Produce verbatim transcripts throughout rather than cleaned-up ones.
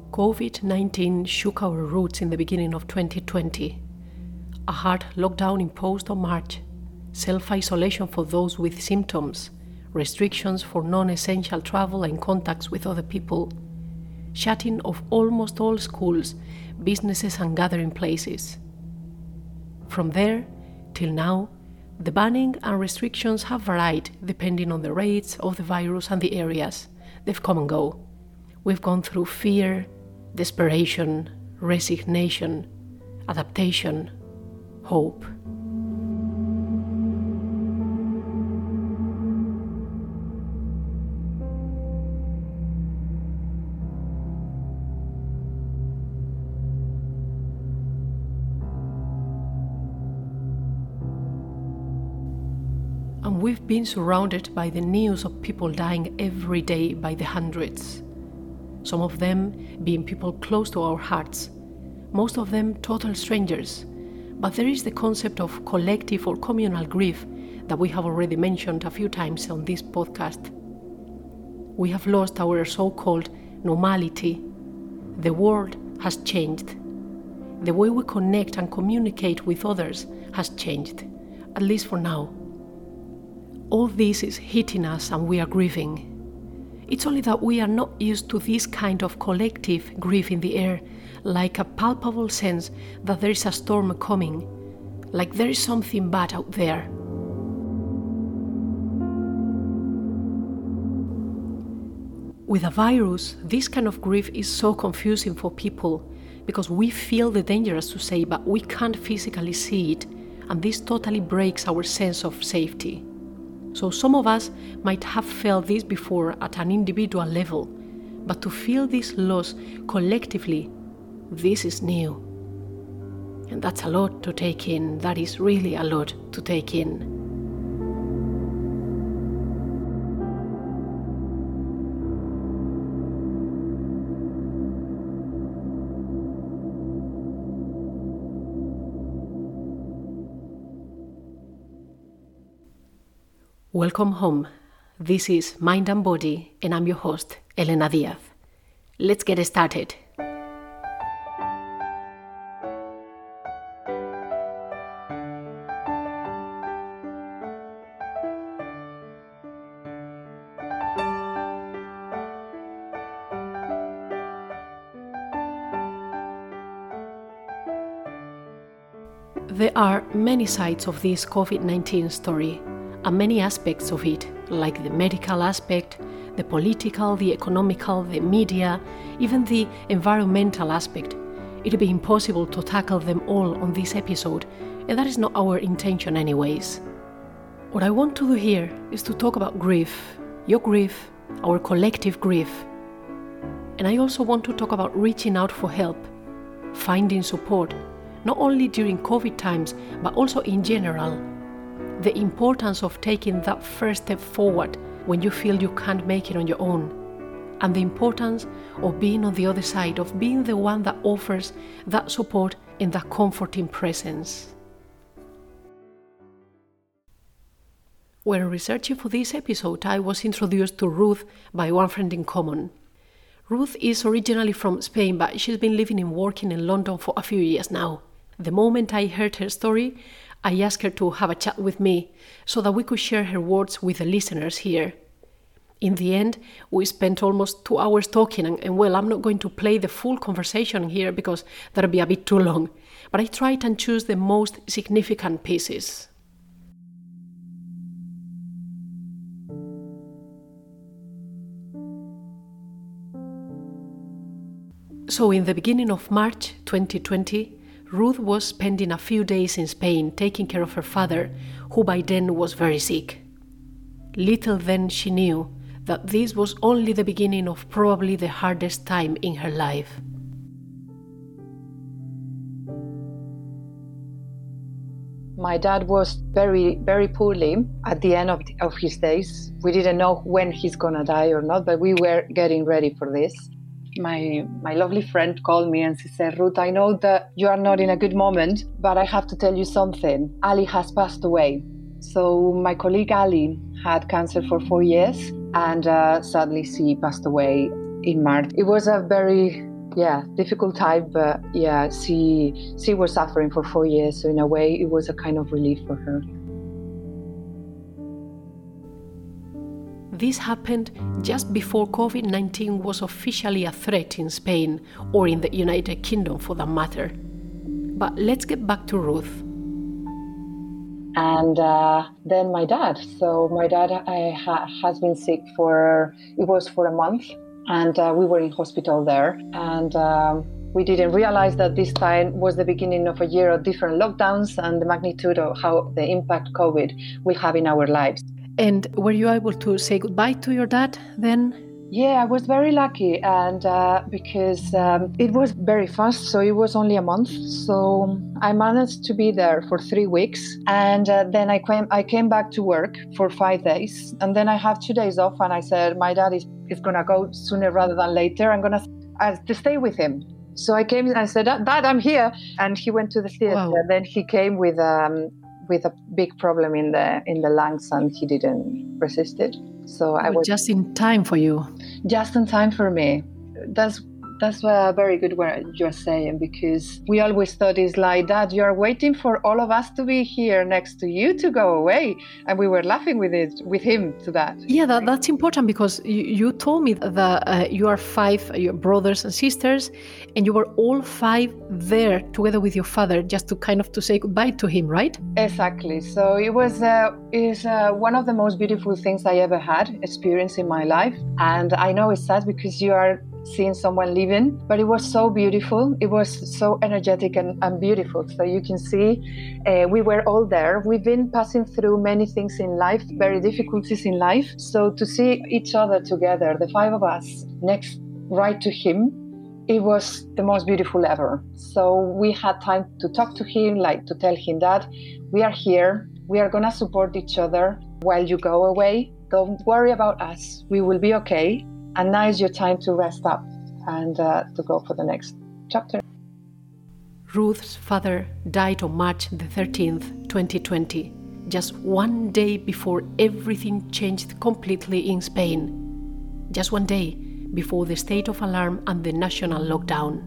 covid nineteen shook our roots in the beginning of twenty twenty. A hard lockdown imposed on March, self-isolation for those with symptoms, restrictions for non-essential travel and contacts with other people, shutting of almost all schools, businesses and gathering places. From there till now, the banning and restrictions have varied depending on the rates of the virus and the areas. They've come and go. We've gone through fear, desperation, resignation, adaptation, hope. And we've been surrounded by the news of people dying every day by the hundreds. Some of them being people close to our hearts, most of them total strangers. But there is the concept of collective or communal grief that we have already mentioned a few times on this podcast. We have lost our so-called normality. The world has changed. The way we connect and communicate with others has changed, at least for now. All this is hitting us and we are grieving. It's only that we are not used to this kind of collective grief in the air, like a palpable sense that there is a storm coming, like there is something bad out there. With a virus, this kind of grief is so confusing for people because we feel the danger, as to say, but we can't physically see it, and this totally breaks our sense of safety. So some of us might have felt this before at an individual level, but to feel this loss collectively, this is new. And that's a lot to take in. That is really a lot to take in. Welcome home. This is Mind and Body, and I'm your host, Elena Diaz. Let's get started. There are many sides of this covid nineteen story, and many aspects of it, like the medical aspect, the political, the economical, the media, even the environmental aspect. It'd be impossible to tackle them all on this episode, and that is not our intention anyways. What I want to do here is to talk about grief, your grief, our collective grief. And I also want to talk about reaching out for help, finding support, not only during COVID times, but also in general. The importance of taking that first step forward when you feel you can't make it on your own, and the importance of being on the other side, of being the one that offers that support and that comforting presence. When researching for this episode, I was introduced to Ruth by one friend in common. Ruth is originally from Spain, but she's been living and working in London for a few years now. The moment I heard her story, I asked her to have a chat with me so that we could share her words with the listeners here. In the end, we spent almost two hours talking, and, and well, I'm not going to play the full conversation here because that would be a bit too long, but I tried and choose the most significant pieces. So in the beginning of March twenty twenty, Ruth was spending a few days in Spain taking care of her father, who by then was very sick. Little then she knew that this was only the beginning of probably the hardest time in her life. My dad was very, very poorly at the end of, of his days. We didn't know when he's gonna die or not, but we were getting ready for this. My my lovely friend called me and she said, Ruth, I know that you are not in a good moment, but I have to tell you something. Ali has passed away. So my colleague Ali had cancer for four years and uh, sadly she passed away in March. It was a very yeah, difficult time, but yeah, she she was suffering for four years, so in a way, it was a kind of relief for her. This happened just before covid nineteen was officially a threat in Spain, or in the United Kingdom for that matter. But let's get back to Ruth. And uh, then my dad. So my dad uh, ha- has been sick for, it was for a month, and uh, we were in hospital there. And um, we didn't realize that this time was the beginning of a year of different lockdowns and the magnitude of how the impact COVID will have in our lives. And were you able to say goodbye to your dad then? Yeah, I was very lucky, and uh, because um, it was very fast, so it was only a month. So I managed to be there for three weeks, and uh, then I came. I came back to work for five days, and then I have two days off. And I said, my dad is, is gonna go sooner rather than later. I'm gonna uh, to stay with him. So I came and I said, Dad, I'm here, and he went to the theater. Wow. Then he came with um, with a big problem in the in the lungs, and he didn't resist it. So I was just in time for you. Just in time for me. That's that's a very good word you're saying, because we always thought it's like, Dad, you're waiting for all of us to be here next to you to go away. And we were laughing with it, with him to that. Yeah, that, that's important, because you, you told me that uh, you are five, your brothers and sisters, and you were all five there together with your father, just to kind of to say goodbye to him, right? Exactly. So it was uh, is uh, one of the most beautiful things I ever had experienced in my life. And I know it's sad because you are seeing someone leaving, but it was so beautiful. It was so energetic and, and beautiful. So you can see uh, we were all there. We've been passing through many things in life, very difficulties in life. So to see each other together, the five of us next right to him, it was the most beautiful ever. So we had time to talk to him, like to tell him that we are here. We are going to support each other while you go away. Don't worry about us. We will be okay. And now is your time to rest up and uh, to go for the next chapter. Ruth's father died on March the thirteenth, twenty twenty, just one day before everything changed completely in Spain. Just one day before the state of alarm and the national lockdown.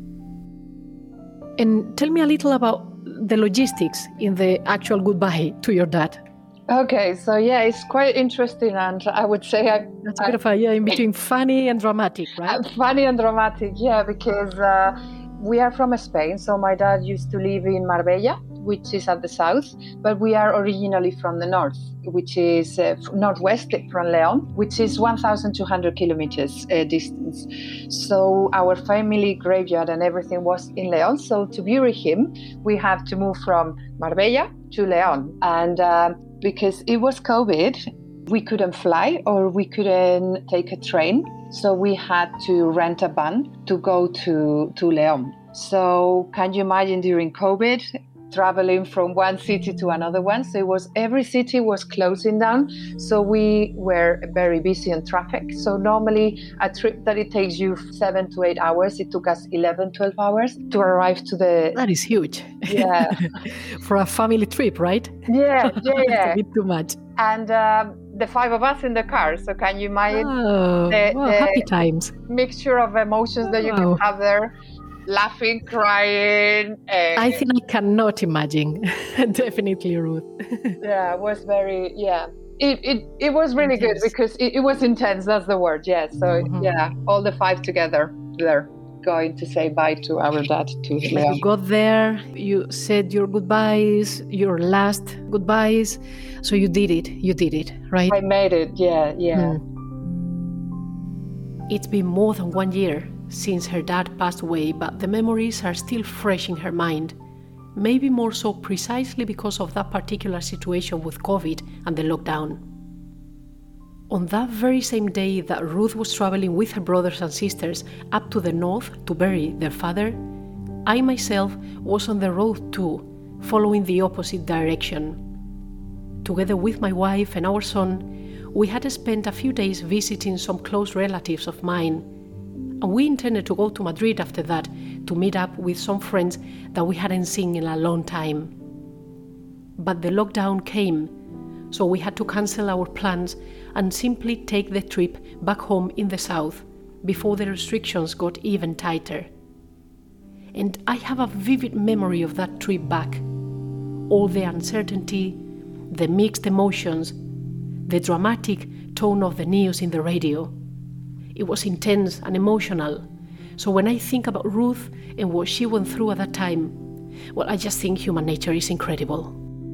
And tell me a little about the logistics in the actual goodbye to your dad. Okay, so yeah, it's quite interesting, and I would say I, that's a bit of a yeah in between funny and dramatic, right? Funny and dramatic, yeah, because uh, we are from Spain. So my dad used to live in Marbella, which is at the south, but we are originally from the north, which is uh, northwest from León, which is one thousand two hundred kilometers uh, distance. So our family graveyard and everything was in León. So to bury him, we have to move from Marbella to León, and. Uh, Because it was COVID, we couldn't fly or we couldn't take a train. So we had to rent a van to go to, to León. So can you imagine during COVID, traveling from one city to another one? So it was, every city was closing down. So we were very busy in traffic. So normally a trip that it takes you seven to eight hours, it took us eleven, twelve hours to arrive to the... That is huge. Yeah. For a family trip, right? Yeah, yeah, yeah. It's a bit too much. And um, the five of us in the car. So can you imagine oh, the, well, the happy times. Mixture of emotions oh. that you can have there? Laughing, crying. Uh, I think I cannot imagine. Definitely, Ruth. Yeah, it was very, yeah. It it, it was really intense. Good because it, it was intense, that's the word, yeah. So, mm-hmm. yeah, all the five together there going to say bye to our dad, to León. You got there, you said your goodbyes, your last goodbyes. So you did it, you did it, right? I made it, yeah, yeah. Mm. It's been more than one year since her dad passed away, but the memories are still fresh in her mind. Maybe more so precisely because of that particular situation with COVID and the lockdown. On that very same day that Ruth was traveling with her brothers and sisters up to the north to bury their father, I myself was on the road too, following the opposite direction. Together with my wife and our son, we had spent a few days visiting some close relatives of mine. And we intended to go to Madrid after that to meet up with some friends that we hadn't seen in a long time. But the lockdown came, so we had to cancel our plans and simply take the trip back home in the south, before the restrictions got even tighter. And I have a vivid memory of that trip back. All the uncertainty, the mixed emotions, the dramatic tone of the news in the radio. It was intense and emotional. So when I think about Ruth and what she went through at that time, well, I just think human nature is incredible.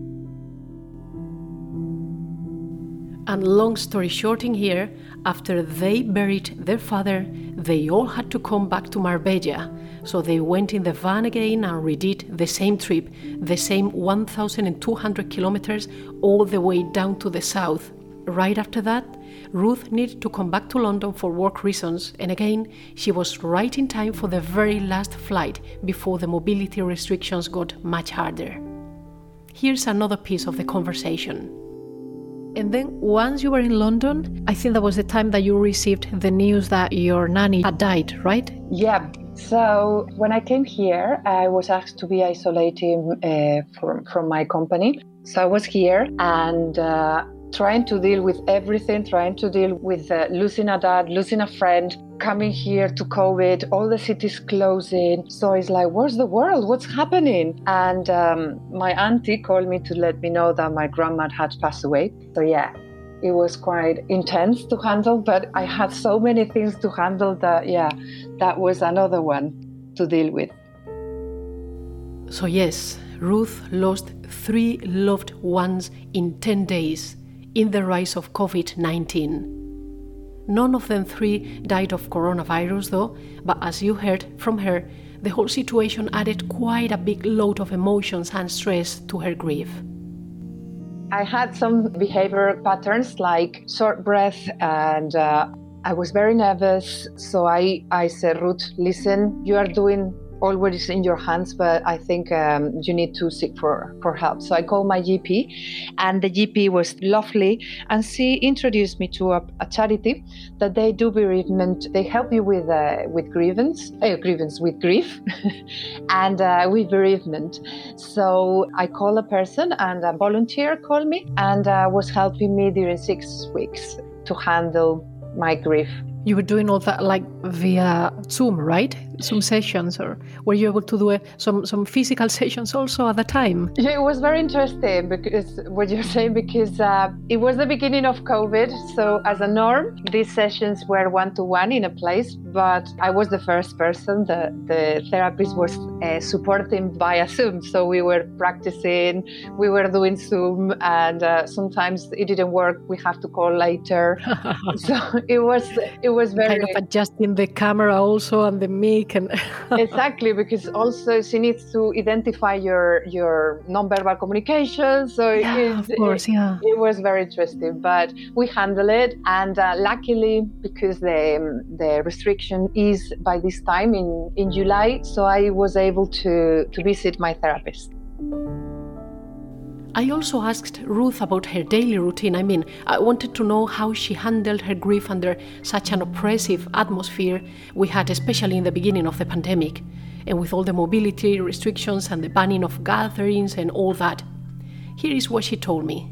And long story short in here, after they buried their father, they all had to come back to Marbella. So they went in the van again and redid the same trip, the same one thousand two hundred kilometers all the way down to the south. Right after that, Ruth needed to come back to London for work reasons, and again, she was right in time for the very last flight before the mobility restrictions got much harder. Here's another piece of the conversation. And then once you were in London, I think that was the time that you received the news that your nanny had died, right? Yeah. So when I came here, I was asked to be isolated uh, from, from my company. So I was here and uh, trying to deal with everything, trying to deal with uh, losing a dad, losing a friend, coming here to COVID, all the cities closing. So it's like, where's the world? What's happening? And um, my auntie called me to let me know that my grandma had passed away. So yeah, it was quite intense to handle, but I had so many things to handle that, yeah, that was another one to deal with. So yes, Ruth lost three loved ones in ten days in the rise of COVID nineteen. None of them three died of coronavirus though, but as you heard from her, the whole situation added quite a big load of emotions and stress to her grief. I had some behavior patterns like short breath and uh, I was very nervous. So I, I said, Ruth, listen, you are doing all what is in your hands, but I think um, you need to seek for, for help. So I called my G P and the G P was lovely and she introduced me to a, a charity that they do bereavement. They help you with uh, with grievance, uh, grievance with grief and uh, with bereavement. So I called a person and a volunteer called me and uh, was helping me during six weeks to handle my grief. You were doing all that like via Zoom, right? Zoom sessions, or were you able to do a, some some physical sessions also at the time? Yeah, it was very interesting because what you're saying, because uh, it was the beginning of COVID. So as a norm, these sessions were one-to-one in a place, but I was the first person. The, the therapist was uh, supporting via Zoom. So we were practicing, we were doing Zoom, and uh, sometimes it didn't work. We have to call later. So it was it was very... Kind of adjusting the camera also and the mic. And exactly, because also she needs to identify your your nonverbal communication. So yeah, it, of course, it, yeah. it was very interesting, but we handled it. And uh, luckily, because the the restriction is by this time in, in July, so I was able to, to visit my therapist. I also asked Ruth about her daily routine. I mean, I wanted to know how she handled her grief under such an oppressive atmosphere we had, especially in the beginning of the pandemic, and with all the mobility restrictions and the banning of gatherings and all that. Here is what she told me.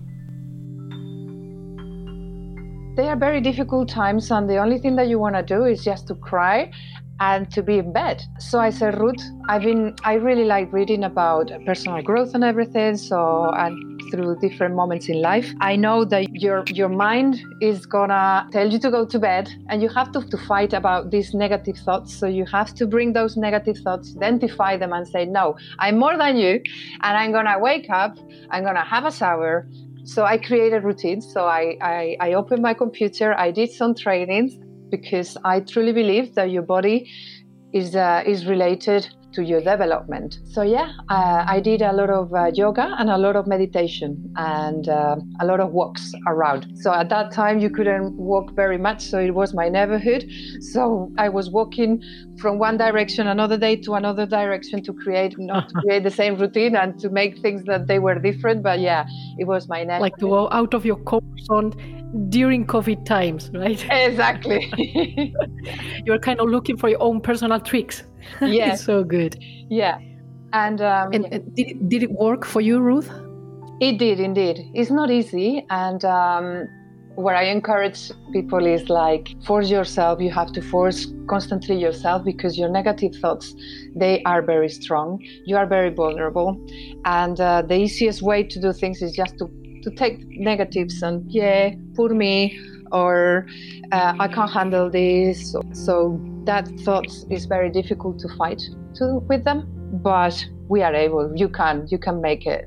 They are very difficult times, and the only thing that you want to do is just to cry and to be in bed. So I said, Ruth, I've been, I really like reading about personal growth and everything. So, and through different moments in life, I know that your your mind is gonna tell you to go to bed, and you have to, to fight about these negative thoughts. So you have to bring those negative thoughts, identify them, and say, no, I'm more than you, and I'm gonna wake up, I'm gonna have a shower. So I created routines. So I, I, I opened my computer, I did some trainings, because I truly believe that your body is uh, is related to your development. So yeah, uh, I did a lot of uh, yoga and a lot of meditation and uh, a lot of walks around. So at that time you couldn't walk very much, so it was my neighborhood. So I was walking from one direction another day to another direction to create not to create the same routine and to make things that they were different. But yeah, it was my neighborhood. Like to go out of your comfort zone during COVID times, right? Exactly. You're kind of looking for your own personal tricks. Yeah. It's so good. Yeah. And, um, and yeah. did, it, did it work for you, Ruth? It did indeed. It's not easy. And um, What I encourage people is like, force yourself. You have to force constantly yourself, because your negative thoughts, they are very strong. You are very vulnerable. And uh, the easiest way to do things is just to, to take negatives and, yeah, poor me, or uh, I can't handle this. So that thought is very difficult to fight to, with them. But we are able. You can. You can make it.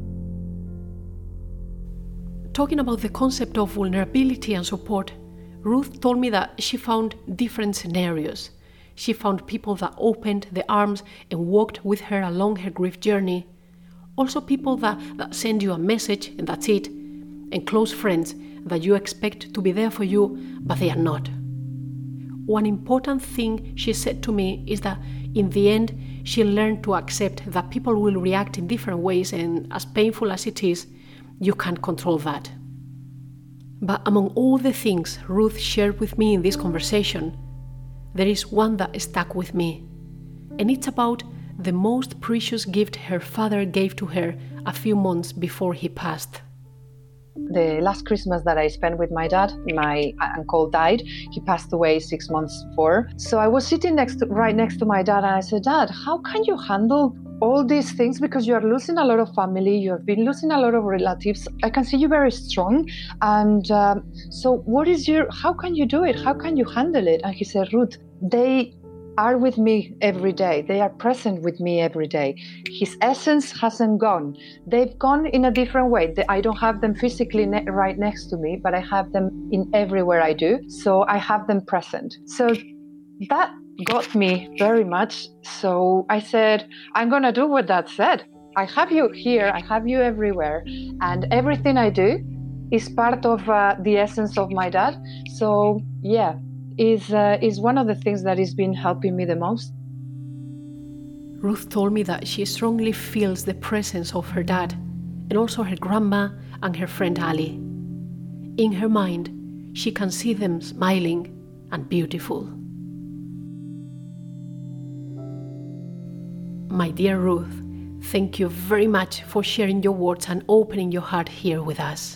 Talking about the concept of vulnerability and support, Ruth told me that she found different scenarios. She found people that opened their arms and walked with her along her grief journey. Also people that, that send you a message and that's it. And close friends that you expect to be there for you, but they are not. One important thing she said to me is that in the end, she learned to accept that people will react in different ways, and as painful as it is, you can't control that. But among all the things Ruth shared with me in this conversation, there is one that stuck with me, and it's about the most precious gift her father gave to her a few months before he passed. The last Christmas that I spent with my dad, my uncle died. He passed away six months before. So I was sitting next to, right next to my dad, and I said, Dad, how can you handle all these things, because you are losing a lot of family, you have been losing a lot of relatives. I can see you very strong. And um, so what is your, how can you do it? How can you handle it? And he said, Ruth, they are with me every day. They are present with me every day. His essence hasn't gone. They've gone in a different way. I don't have them physically ne- right next to me, but I have them in everywhere I do. So I have them present. So that got me very much. So I said, I'm going to do what Dad said. I have you here. I have you everywhere. And everything I do is part of uh, the essence of my dad. So yeah, is uh, is one of the things that has been helping me the most. Ruth told me that she strongly feels the presence of her dad and also her grandma and her friend Ali. In her mind, she can see them smiling and beautiful. My dear Ruth, thank you very much for sharing your words and opening your heart here with us.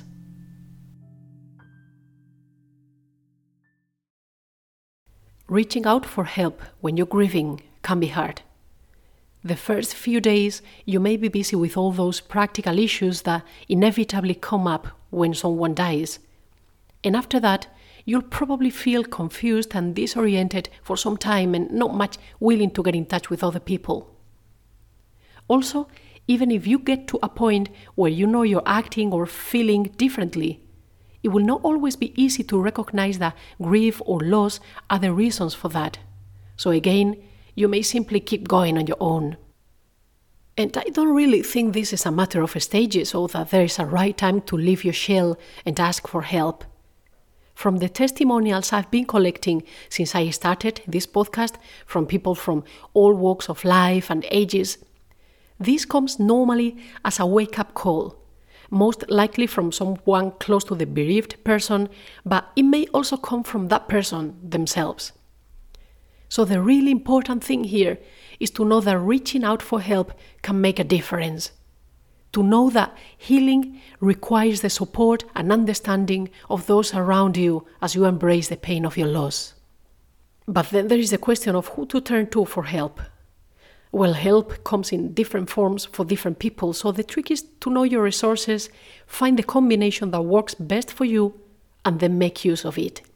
Reaching out for help when you're grieving can be hard. The first few days, you may be busy with all those practical issues that inevitably come up when someone dies. And after that, you'll probably feel confused and disoriented for some time and not much willing to get in touch with other people. Also, even if you get to a point where you know you're acting or feeling differently, it will not always be easy to recognize that grief or loss are the reasons for that. So again, you may simply keep going on your own. And I don't really think this is a matter of stages or that there is a right time to leave your shell and ask for help. From the testimonials I've been collecting since I started this podcast, from people from all walks of life and ages, this comes normally as a wake-up call, most likely from someone close to the bereaved person, but it may also come from that person themselves. So the really important thing here is to know that reaching out for help can make a difference. To know that healing requires the support and understanding of those around you as you embrace the pain of your loss. But then there is the question of who to turn to for help. Well, help comes in different forms for different people, so the trick is to know your resources, find the combination that works best for you, and then make use of it.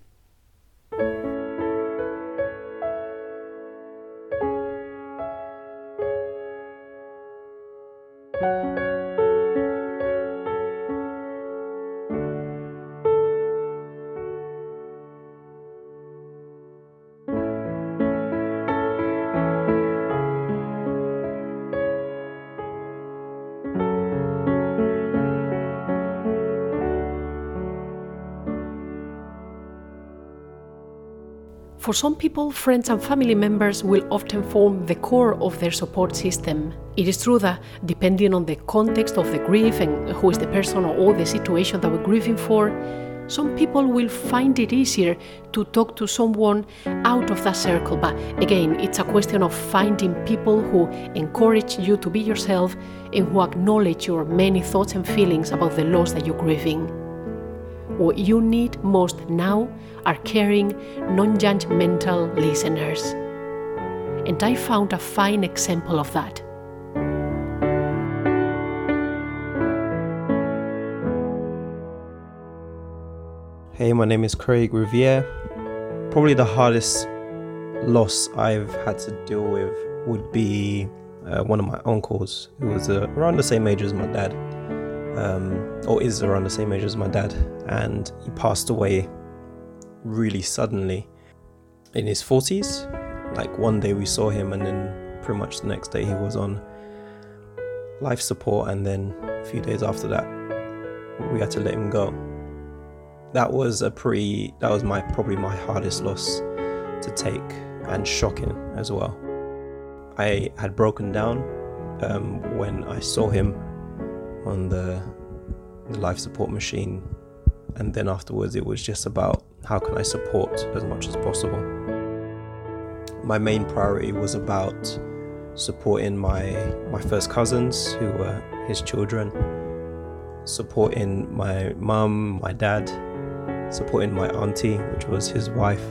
For some people, friends and family members will often form the core of their support system. It is true that depending on the context of the grief and who is the person or the situation that we're grieving for, some people will find it easier to talk to someone out of that circle. But again, it's a question of finding people who encourage you to be yourself and who acknowledge your many thoughts and feelings about the loss that you're grieving. What you need most now are caring, non-judgmental listeners. And I found a fine example of that. Hey, my name is Craig Riviere. Probably the hardest loss I've had to deal with would be uh, one of my uncles, who was uh, around the same age as my dad, um, or is around the same age as my dad, and he passed away really suddenly in his forties. Like one day we saw him, and then pretty much the next day he was on life support, and then a few days after that we had to let him go. That was a pretty, that was my probably my hardest loss to take, and shocking as well. I had broken down um, when I saw him on the, the life support machine, and then afterwards it was just about how can I support as much as possible. My main priority was about supporting my my first cousins, who were his children, supporting my mum, my dad, supporting my auntie, which was his wife.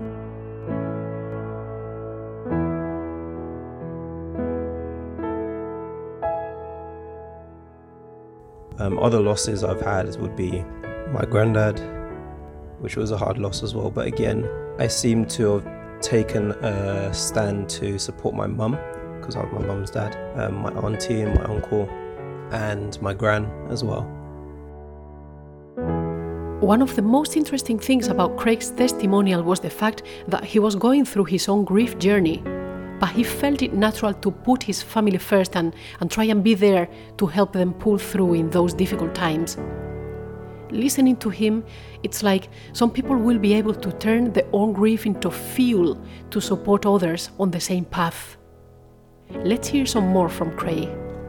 Um, other losses I've had would be my granddad, which was a hard loss as well. But again, I seem to have taken a stand to support my mum, because I was my mum's dad, um, my auntie and my uncle, and my gran as well. One of the most interesting things about Craig's testimonial was the fact that he was going through his own grief journey, but he felt it natural to put his family first and, and try and be there to help them pull through in those difficult times. Listening to him, it's like some people will be able to turn their own grief into fuel to support others on the same path. Let's hear some more from Craig.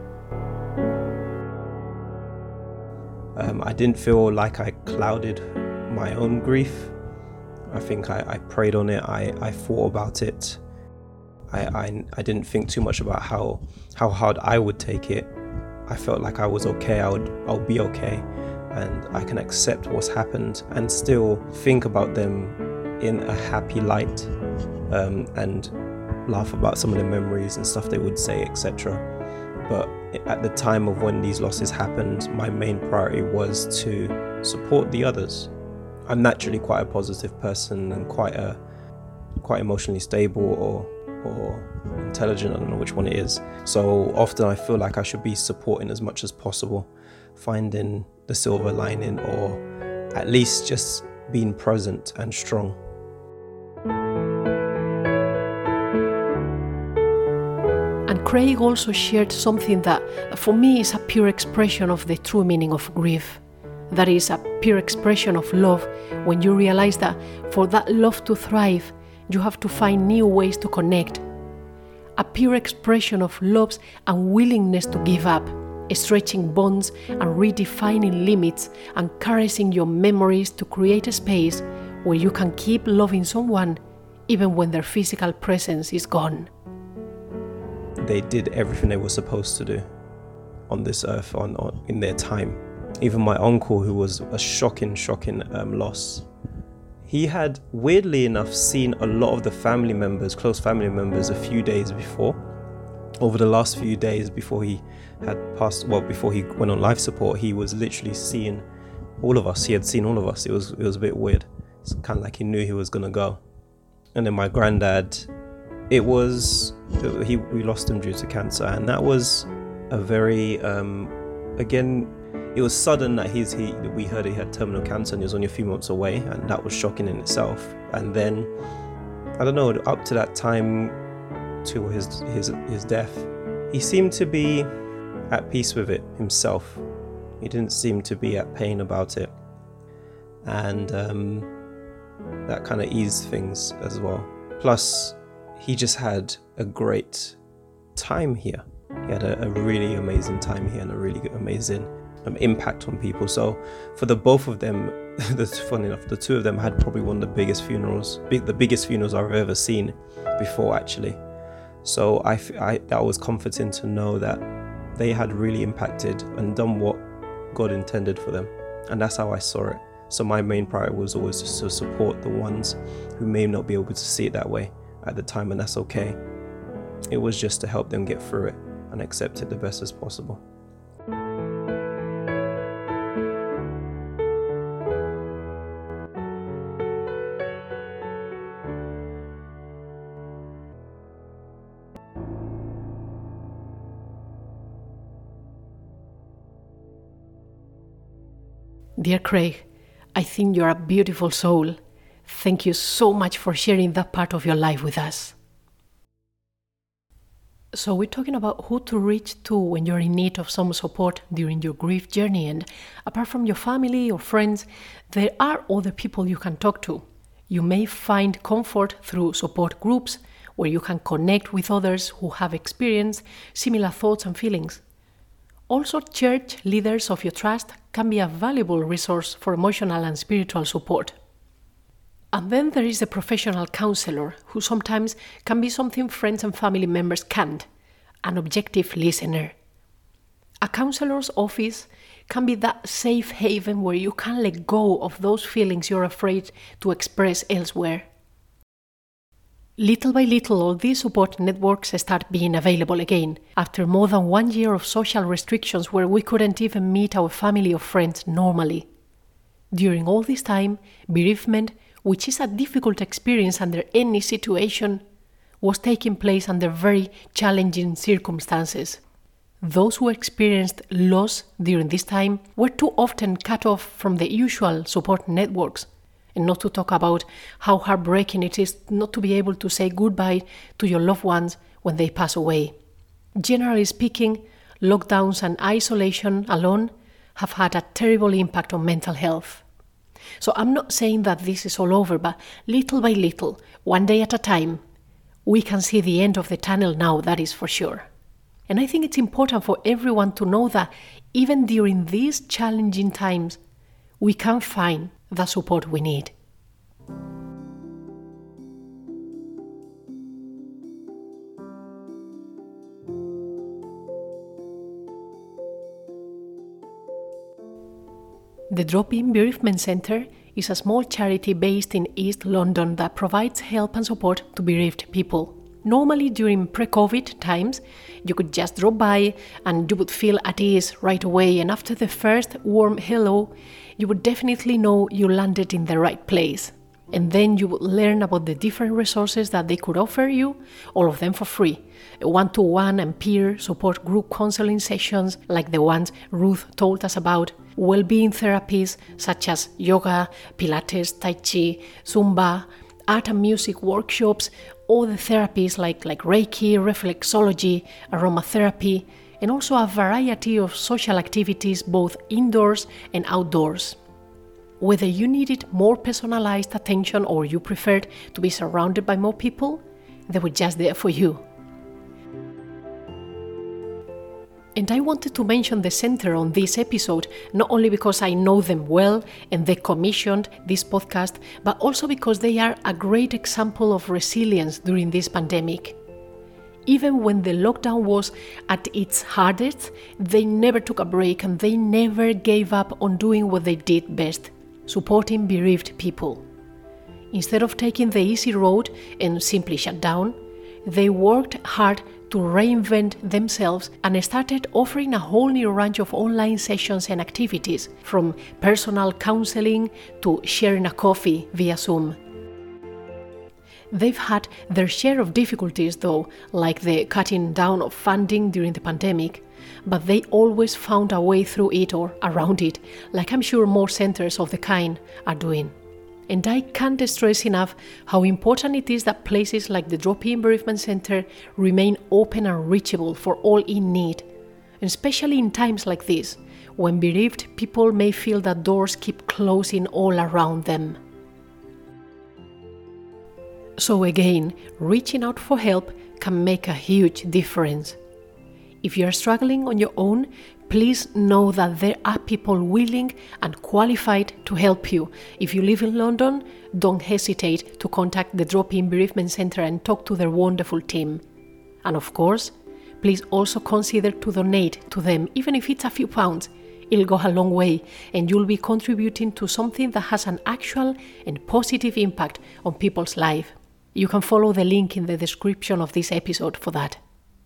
Um, I didn't feel like I clouded my own grief. I think I, I prayed on it, I, I thought about it. I, I, I didn't think too much about how, how hard I would take it. I felt like I was okay, I would, I'll be okay, and I can accept what's happened and still think about them in a happy light, um, and laugh about some of the memories and stuff they would say, et cetera. But at the time of when these losses happened, my main priority was to support the others. I'm naturally quite a positive person and quite a quite emotionally stable or or intelligent, I don't know which one it is. So often I feel like I should be supporting as much as possible, finding the silver lining, or at least just being present and strong. And Craig also shared something that for me is a pure expression of the true meaning of grief. That is a pure expression of love, when you realize that for that love to thrive, you have to find new ways to connect. A pure expression of love's unwillingness to give up, stretching bonds and redefining limits and caressing your memories to create a space where you can keep loving someone even when their physical presence is gone. They did everything they were supposed to do on this earth on, on in their time. Even my uncle, who was a shocking, shocking um, loss, he had, weirdly enough, seen a lot of the family members, close family members, a few days before. Over the last few days before he had passed, well, before he went on life support, he was literally seeing all of us. He had seen all of us. It was it was a bit weird. It's kind of like he knew he was gonna go. And then my granddad, it was he we lost him due to cancer, and that was a very um, again. It was sudden that he's he we heard he had terminal cancer and he was only a few months away, and that was shocking in itself. And then I don't know, up to that time to his his his death, he seemed to be at peace with it himself. He didn't seem to be at pain about it, and um, that kind of eased things as well. Plus, he just had a great time here. He had a, a really amazing time here and a really good, amazing um, impact on people. So for the both of them, that's funny enough, the two of them had probably one of the biggest funerals, big, the biggest funerals I've ever seen before, actually. So I, I, that was comforting to know that they had really impacted and done what God intended for them. And that's how I saw it. So my main priority was always just to support the ones who may not be able to see it that way at the time, and that's okay. It was just to help them get through it and accept it the best as possible. Dear Craig, I think you're a beautiful soul. Thank you so much for sharing that part of your life with us. So we're talking about who to reach to when you're in need of some support during your grief journey, and apart from your family or friends, there are other people you can talk to. You may find comfort through support groups where you can connect with others who have experienced similar thoughts and feelings. Also, church leaders of your trust can be a valuable resource for emotional and spiritual support. And then there is a professional counselor, who sometimes can be something friends and family members can't, an objective listener. A counselor's office can be that safe haven where you can let go of those feelings you're afraid to express elsewhere. Little by little, all these support networks start being available again, after more than one year of social restrictions where we couldn't even meet our family or friends normally. During all this time, bereavement, which is a difficult experience under any situation, was taking place under very challenging circumstances. Those who experienced loss during this time were too often cut off from the usual support networks, and not to talk about how heartbreaking it is not to be able to say goodbye to your loved ones when they pass away. Generally speaking, lockdowns and isolation alone have had a terrible impact on mental health. So I'm not saying that this is all over, but little by little, one day at a time, we can see the end of the tunnel now, that is for sure. And I think it's important for everyone to know that even during these challenging times, we can find the support we need. The Drop-In Bereavement Centre is a small charity based in East London that provides help and support to bereaved people. Normally during pre-COVID times, you could just drop by and you would feel at ease right away, and after the first warm hello, you would definitely know you landed in the right place. And then you would learn about the different resources that they could offer you, all of them for free. One-to-one and peer support group counseling sessions like the ones Ruth told us about, well-being therapies such as yoga, Pilates, Tai Chi, Zumba, art and music workshops, all the therapies like, like Reiki, reflexology, aromatherapy, and also a variety of social activities both indoors and outdoors. Whether you needed more personalized attention or you preferred to be surrounded by more people, they were just there for you. And I wanted to mention the centre on this episode, not only because I know them well and they commissioned this podcast, but also because they are a great example of resilience during this pandemic. Even when the lockdown was at its hardest, they never took a break and they never gave up on doing what they did best, supporting bereaved people. Instead of taking the easy road and simply shut down, they worked hard to reinvent themselves and started offering a whole new range of online sessions and activities, from personal counseling to sharing a coffee via Zoom. They've had their share of difficulties though, like the cutting down of funding during the pandemic, but they always found a way through it or around it, like I'm sure more centres of the kind are doing. And I can't stress enough how important it is that places like the Drop-In Bereavement Centre remain open and reachable for all in need, and especially in times like this, when bereaved people may feel that doors keep closing all around them. So again, reaching out for help can make a huge difference. If you are struggling on your own, please know that there are people willing and qualified to help you. If you live in London, don't hesitate to contact the Drop-In Bereavement Centre and talk to their wonderful team. And of course, please also consider to donate to them, even if it's a few pounds. It'll go a long way, and you'll be contributing to something that has an actual and positive impact on people's life. You can follow the link in the description of this episode for that.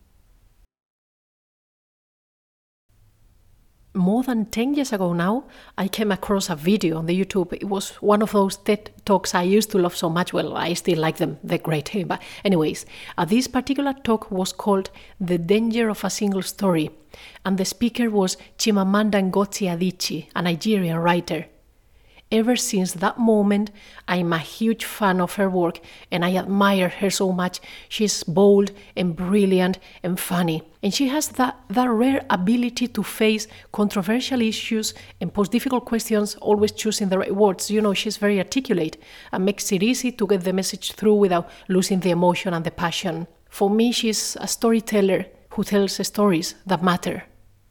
More than ten years ago now, I came across a video on the YouTube. It was one of those TED Talks I used to love so much. Well, I still like them. They're great. But anyways, uh, this particular talk was called The Danger of a Single Story. And the speaker was Chimamanda Ngozi Adichie, a Nigerian writer. Ever since that moment, I'm a huge fan of her work and I admire her so much. She's bold and brilliant and funny. And she has that, that rare ability to face controversial issues and pose difficult questions, always choosing the right words. You know, she's very articulate and makes it easy to get the message through without losing the emotion and the passion. For me, she's a storyteller who tells stories that matter.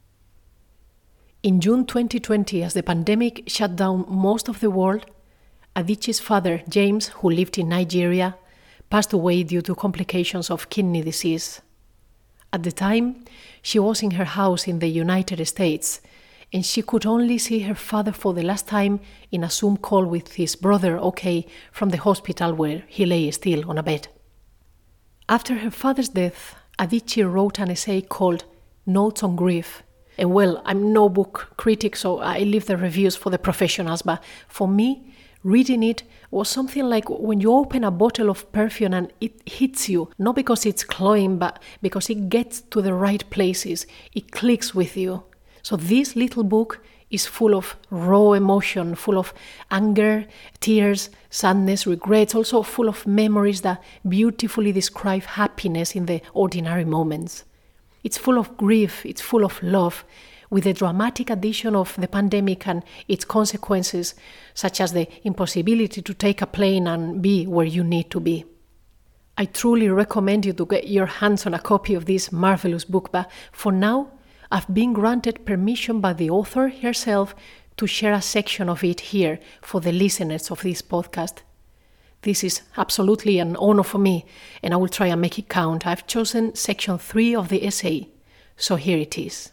In June twenty twenty, as the pandemic shut down most of the world, Adichie's father, James, who lived in Nigeria, passed away due to complications of kidney disease. At the time, she was in her house in the United States, and she could only see her father for the last time in a Zoom call with his brother, OK, from the hospital where he lay still on a bed. After her father's death, Adichie wrote an essay called Notes on Grief. And well, I'm no book critic, so I leave the reviews for the professionals, but for me, reading it was something like when you open a bottle of perfume and it hits you, not because it's cloying, but because it gets to the right places, it clicks with you. So this little book is full of raw emotion, full of anger, tears, sadness, regrets, also full of memories that beautifully describe happiness in the ordinary moments. It's full of grief, it's full of love, with the dramatic addition of the pandemic and its consequences, such as the impossibility to take a plane and be where you need to be. I truly recommend you to get your hands on a copy of this marvelous book, but for now, I've been granted permission by the author herself to share a section of it here for the listeners of this podcast. This is absolutely an honor for me, and I will try and make it count. I've chosen section three of the essay, so here it is.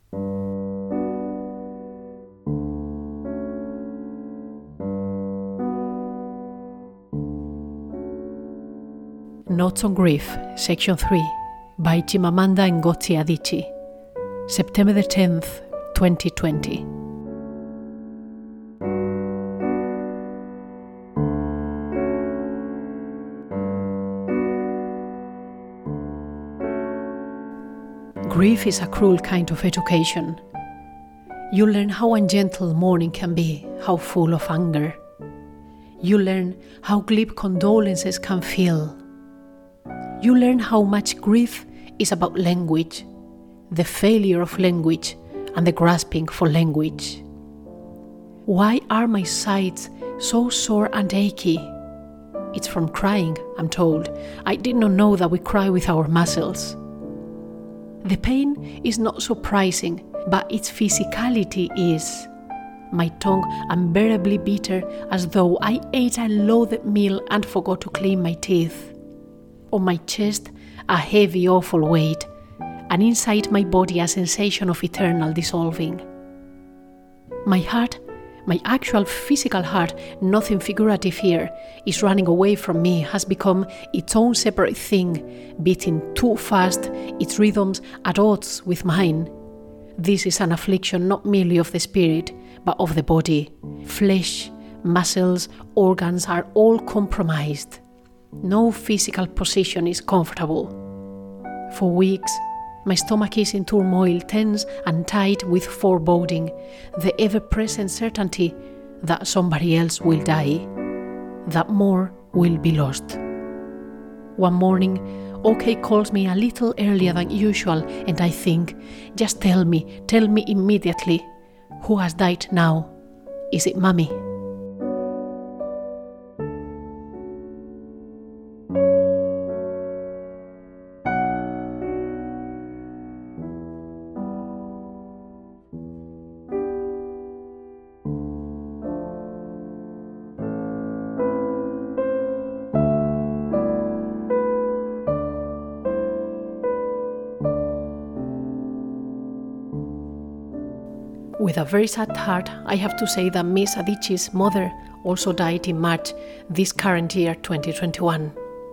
Notes on Grief, section three, by Chimamanda Ngozi Adichie, September the tenth, twenty twenty. Grief is a cruel kind of education. You learn how ungentle mourning can be, how full of anger. You learn how glib condolences can feel. You learn how much grief is about language, the failure of language, and the grasping for language. Why are my sides so sore and achy? It's from crying, I'm told. I did not know that we cry with our muscles. The pain is not surprising, but its physicality is. My tongue unbearably bitter, as though I ate a loaded meal and forgot to clean my teeth. On my chest, a heavy, awful weight, and inside my body a sensation of eternal dissolving. My heart, my actual physical heart, nothing figurative here, is running away from me, has become its own separate thing, beating too fast, its rhythms at odds with mine. This is an affliction not merely of the spirit, but of the body. Flesh, muscles, organs are all compromised. No physical position is comfortable. For weeks, my stomach is in turmoil, tense and tight with foreboding, the ever-present certainty that somebody else will die, that more will be lost. One morning, OK calls me a little earlier than usual, and I think, just tell me, tell me immediately, who has died now? Is it Mummy? With a very sad heart, I have to say that Miss Adichie's mother also died in March this current year, twenty twenty-one.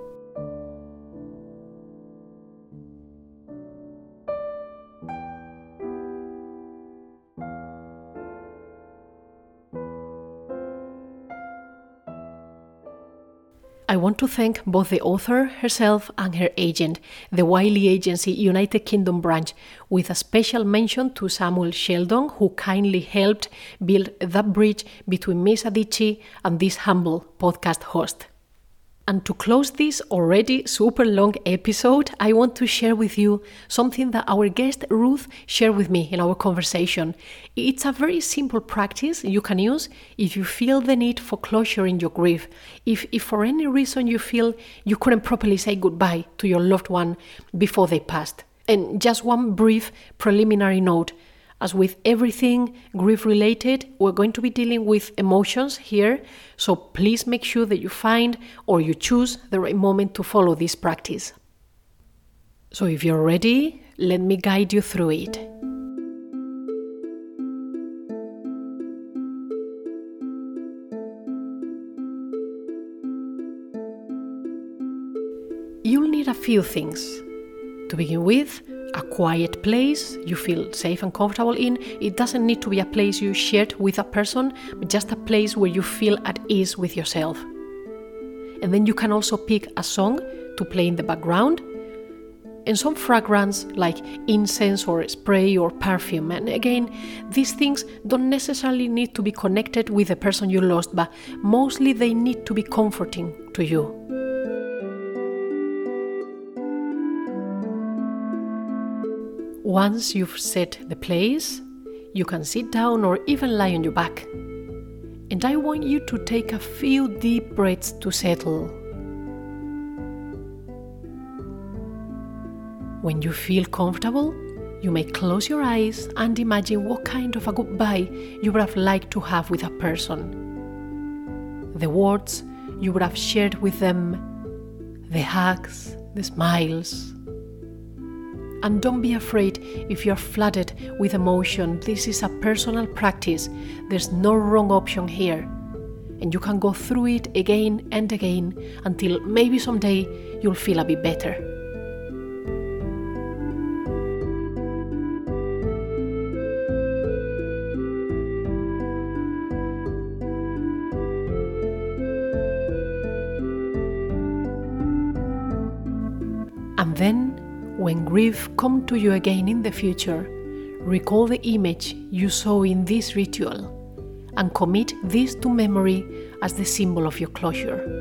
I want to thank both the author herself and her agent, the Wiley Agency United Kingdom branch, with a special mention to Samuel Sheldon, who kindly helped build that bridge between Miss Adichie and this humble podcast host. And to close this already super long episode, I want to share with you something that our guest Ruth shared with me in our conversation. It's a very simple practice you can use if you feel the need for closure in your grief. If, if for any reason you feel you couldn't properly say goodbye to your loved one before they passed. And just one brief preliminary note. As with everything grief-related, we're going to be dealing with emotions here, so please make sure that you find or you choose the right moment to follow this practice. So if you're ready, let me guide you through it. You'll need a few things. To begin with, a quiet place you feel safe and comfortable in. It doesn't need to be a place you shared with a person, but just a place where you feel at ease with yourself. And then you can also pick a song to play in the background, and some fragrance like incense or spray or perfume. And again, these things don't necessarily need to be connected with the person you lost, but mostly they need to be comforting to you. Once you've set the place, you can sit down or even lie on your back. And I want you to take a few deep breaths to settle. When you feel comfortable, you may close your eyes and imagine what kind of a goodbye you would have liked to have with a person. The words you would have shared with them, the hugs, the smiles. And don't be afraid if you're flooded with emotion. This is a personal practice. There's no wrong option here. And you can go through it again and again until maybe someday you'll feel a bit better. And then, when grief comes to you again in the future, recall the image you saw in this ritual and commit this to memory as the symbol of your closure.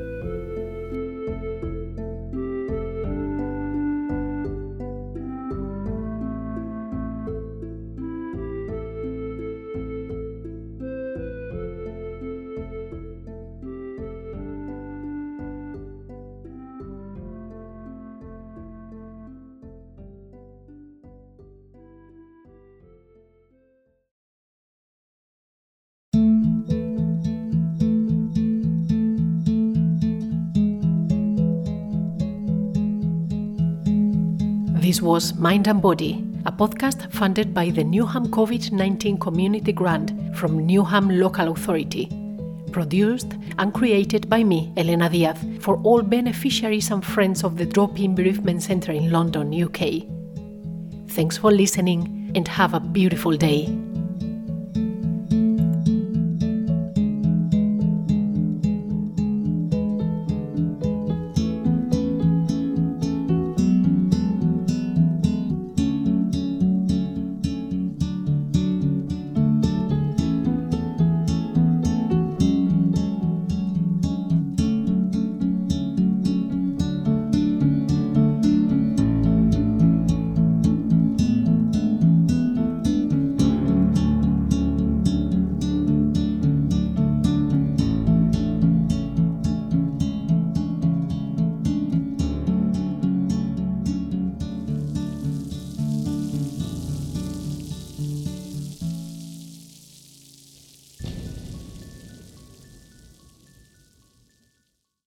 This was Mind and Body, a podcast funded by the Newham COVID nineteen Community Grant from Newham Local Authority. Produced and created by me, Elena Diaz, for all beneficiaries and friends of the Drop-In Bereavement Centre in London, U K. Thanks for listening and have a beautiful day.